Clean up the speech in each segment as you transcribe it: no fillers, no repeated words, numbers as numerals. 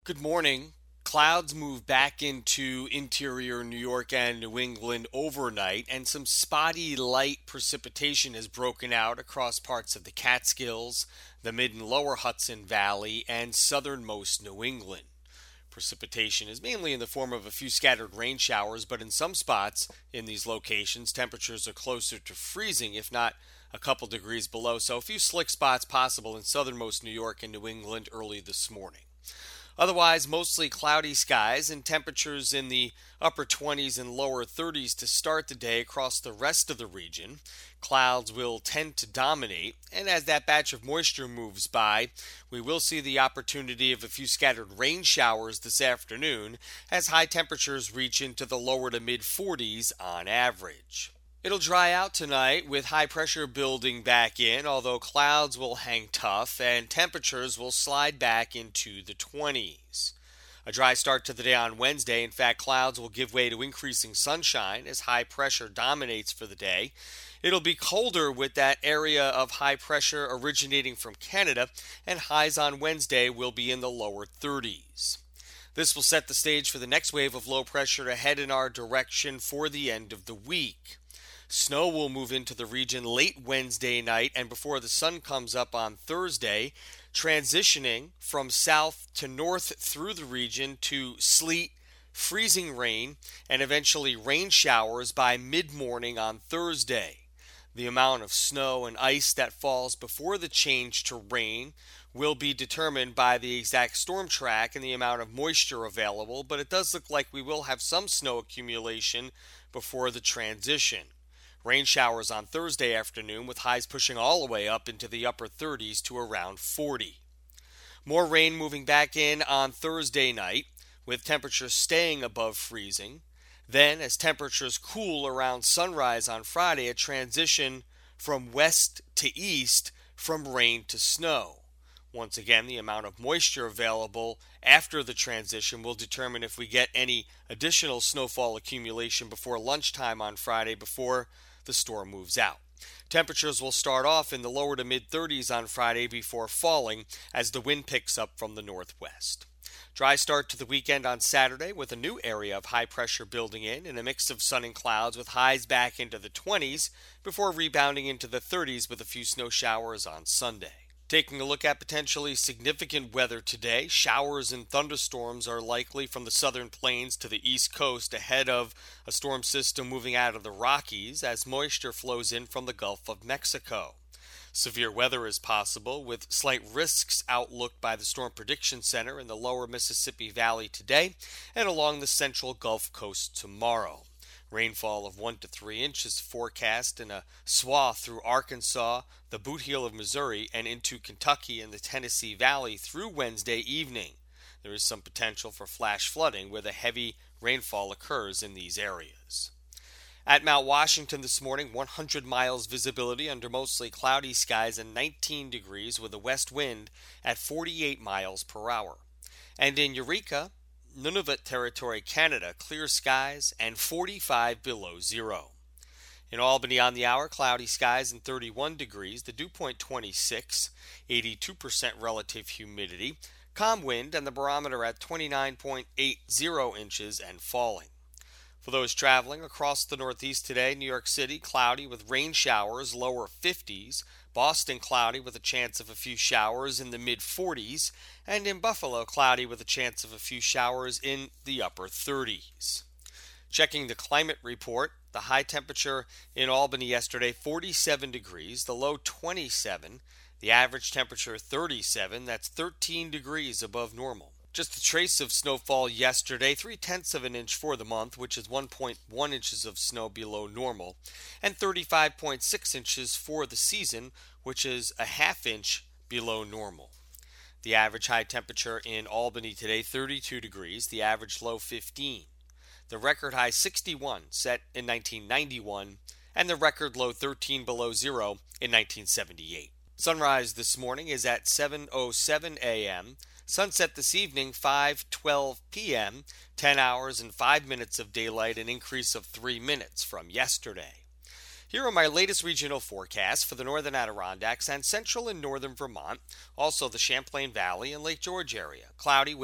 Good morning. Clouds move back into interior New York and New England overnight, and some spotty light precipitation has broken out across parts of the Catskills, the mid and lower Hudson Valley, and southernmost New England. Precipitation is mainly in the form of a few scattered rain showers, but in some spots in these locations, temperatures are closer to freezing, if not a couple degrees below. So, a few slick spots possible in southernmost New York and New England early this morning. Otherwise, mostly cloudy skies and temperatures in the upper 20s and lower 30s to start the day across the rest of the region. Clouds will tend to dominate, and as that batch of moisture moves by, we will see the opportunity of a few scattered rain showers this afternoon as high temperatures reach into the lower to mid 40s on average. It'll dry out tonight with high pressure building back in, although clouds will hang tough and temperatures will slide back into the 20s. A dry start to the day on Wednesday. In fact, clouds will give way to increasing sunshine as high pressure dominates for the day. It'll be colder with that area of high pressure originating from Canada, and highs on Wednesday will be in the lower 30s. This will set the stage for the next wave of low pressure to head in our direction for the end of the week. Snow will move into the region late Wednesday night and before the sun comes up on Thursday, transitioning from south to north through the region to sleet, freezing rain, and eventually rain showers by mid-morning on Thursday. The amount of snow and ice that falls before the change to rain will be determined by the exact storm track and the amount of moisture available, but it does look like we will have some snow accumulation before the transition. Rain showers on Thursday afternoon with highs pushing all the way up into the upper 30s to around 40. More rain moving back in on Thursday night with temperatures staying above freezing. Then as temperatures cool around sunrise on Friday, a transition from west to east from rain to snow. Once again, the amount of moisture available after the transition will determine if we get any additional snowfall accumulation before lunchtime on Friday before the storm moves out. Temperatures will start off in the lower to mid 30s on Friday before falling as the wind picks up from the northwest. Dry start to the weekend on Saturday with a new area of high pressure building in and a mix of sun and clouds with highs back into the 20s before rebounding into the 30s with a few snow showers on Sunday. Taking a look at potentially significant weather today, showers and thunderstorms are likely from the southern plains to the east coast ahead of a storm system moving out of the Rockies as moisture flows in from the Gulf of Mexico. Severe weather is possible with slight risks outlooked by the Storm Prediction Center in the lower Mississippi Valley today and along the central Gulf Coast tomorrow. Rainfall of 1 to 3 inches forecast in a swath through Arkansas, the Boot Heel of Missouri, and into Kentucky and the Tennessee Valley through Wednesday evening. There is some potential for flash flooding where the heavy rainfall occurs in these areas. At Mount Washington this morning, 100 miles visibility under mostly cloudy skies and 19 degrees with a west wind at 48 miles per hour. And in Eureka, Nunavut Territory, Canada, clear skies and 45 below zero. In Albany on the hour, cloudy skies and 31 degrees, the dew point 26, 82% relative humidity, calm wind and the barometer at 29.80 inches and falling. For those traveling across the Northeast today, New York City, cloudy with rain showers, lower 50s. Boston, cloudy with a chance of a few showers in the mid-40s. And in Buffalo, cloudy with a chance of a few showers in the upper 30s. Checking the climate report, the high temperature in Albany yesterday, 47 degrees. The low, 27. The average temperature, 37. That's 13 degrees above normal. Just a trace of snowfall yesterday, 0.3 of an inch for the month, which is 1.1 inches of snow below normal, and 35.6 inches for the season, which is a half inch below normal. The average high temperature in Albany today, 32 degrees, the average low 15. The record high 61 set in 1991, and the record low 13 below zero in 1978. Sunrise this morning is at 7:07 a.m., sunset this evening, 5:12 p.m., 10 hours and 5 minutes of daylight, an increase of 3 minutes from yesterday. Here are my latest regional forecasts for the northern Adirondacks and central and northern Vermont, also the Champlain Valley and Lake George area. Cloudy with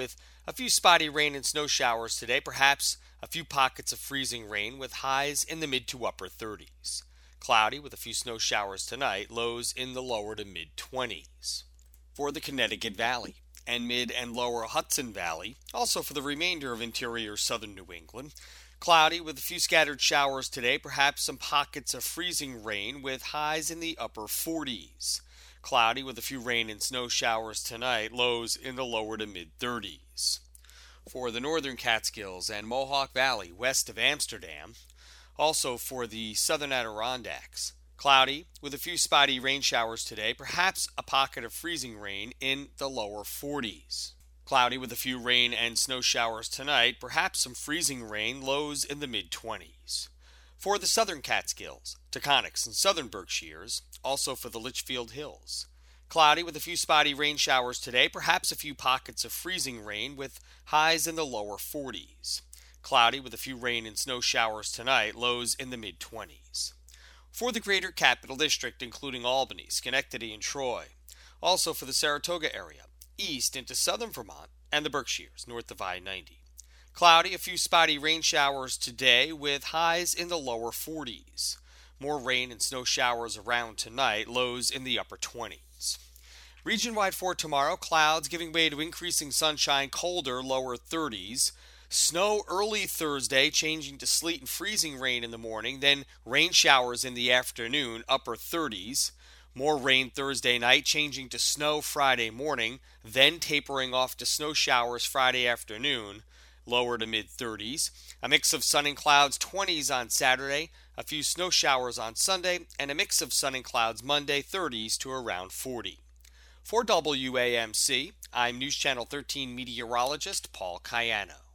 A few spotty rain and snow showers today, perhaps a few pockets of freezing rain with highs in the mid to upper 30s. Cloudy with a few snow showers tonight, lows in the lower to mid 20s. For the Connecticut Valley and mid and lower Hudson Valley, also for the remainder of interior southern New England, cloudy with a few scattered showers today, perhaps some pockets of freezing rain with highs in the upper 40s. Cloudy with a few rain and snow showers tonight, lows in the lower to mid 30s. For the northern Catskills and Mohawk Valley west of Amsterdam, also for the southern Adirondacks, cloudy with a few spotty rain showers today, perhaps a pocket of freezing rain in the lower 40s. Cloudy with a few rain and snow showers tonight, perhaps some freezing rain, lows in the mid-20s. For the southern Catskills, Taconics, and southern Berkshires, also for the Litchfield Hills, cloudy with a few spotty rain showers today, perhaps a few pockets of freezing rain with highs in the lower 40s. Cloudy with a few rain and snow showers tonight, lows in the mid-20s. For the greater Capital District, including Albany, Schenectady, and Troy, also for the Saratoga area, east into southern Vermont, and the Berkshires, north of I-90. Cloudy, a few spotty rain showers today with highs in the lower 40s. More rain and snow showers around tonight, lows in the upper 20s. Region-wide for tomorrow, clouds giving way to increasing sunshine, colder, lower 30s. Snow early Thursday, changing to sleet and freezing rain in the morning, then rain showers in the afternoon, upper 30s. More rain Thursday night, changing to snow Friday morning, then tapering off to snow showers Friday afternoon, lower to mid-30s. A mix of sun and clouds, 20s on Saturday, a few snow showers on Sunday, and a mix of sun and clouds Monday, 30s to around 40. For WAMC, I'm News Channel 13 meteorologist Paul Cayano.